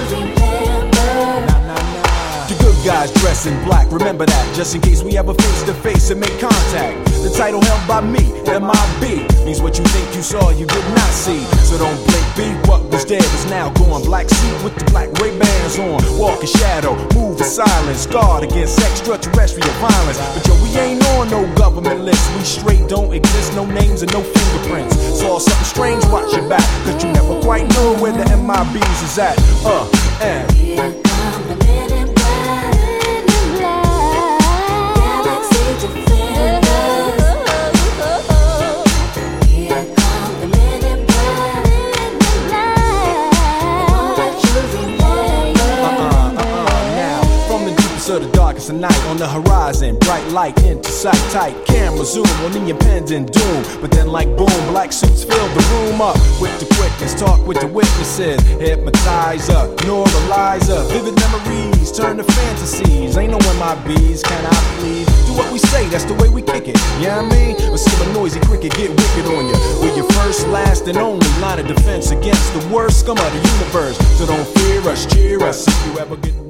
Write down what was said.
The good guys dress in black, remember that, just in case we ever face to face and make contact. The title held by me, M.I.B. means what you think you saw, you did not see. So don't blink, be what was dead is now gone. Black suit with the black Ray-Bans on, walk in shadow, move in silence, guard against extraterrestrial violence. But yo, we ain't on no government list, we straight don't exist, no names and no fingerprints. Saw something strange, watch your back, cause you never quite know where the MIBs is at. And Here come the men in black. Galaxy defenders. Here come the men in black. All that you remember. now, from the deepest of the darkest of night, on the horizon, bright light into sight, tight camera zoom on the impending doom. But then like boom, black suits fill the room up with the quickness, talk with the witnesses, hypnotizer, neuralizer, vivid memories turn to fantasies. Ain't no MIBs, can I please? Do what we say, that's the way we kick it, you know what I mean? Or see a noisy cricket get wicked on you. We're your first, last, and only line of defense against the worst scum of the universe. So don't fear us, cheer us if you ever get